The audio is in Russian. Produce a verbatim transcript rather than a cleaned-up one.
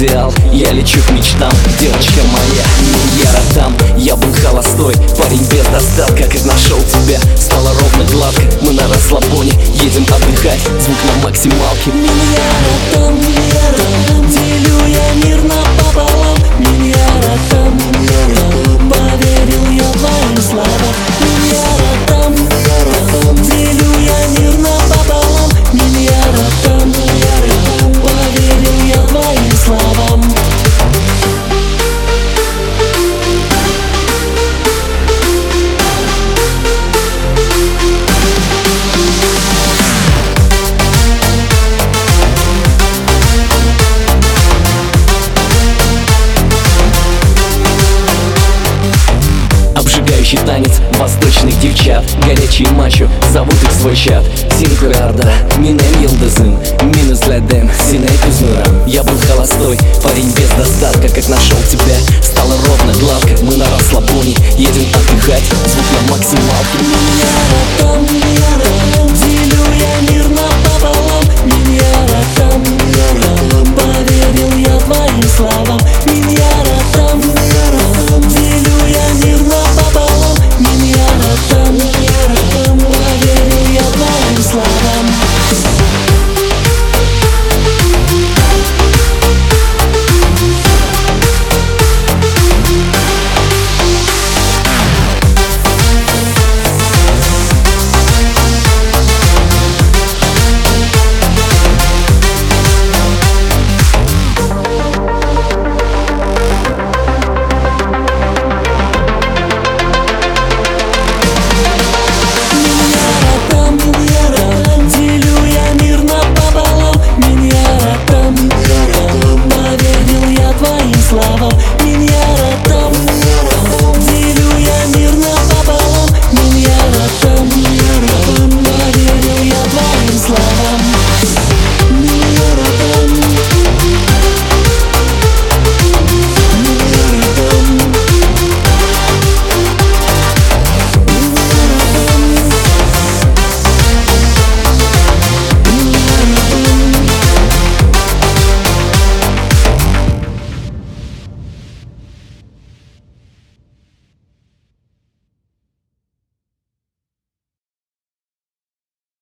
идеал, я лечу к мечтам. Девочка моя, я ротам. Я был холостой, парень без достатка. Как нашел тебя, стало ровно гладко. Мы на расслабоне, едем отдыхать, звук на максималке. Меня ротам, меня ротам, делю я мир напополам. Меня ротам, поверил я твоим словам. Меня ротам, делю я мир напополам. Меня ротам, поверил я твоим словам. Обжигающий танец восточных девчат, горячие мачо, зовут их в свой чат. Синкурарда, минем йылдызым, минус ледем, синей кузмырам. Я был холостой, парень без достатка. Как нашел тебя, стало ровно гладко. Мы на расслабоне, едем отдыхать, звук на максималке. Меня ротам, делю я мир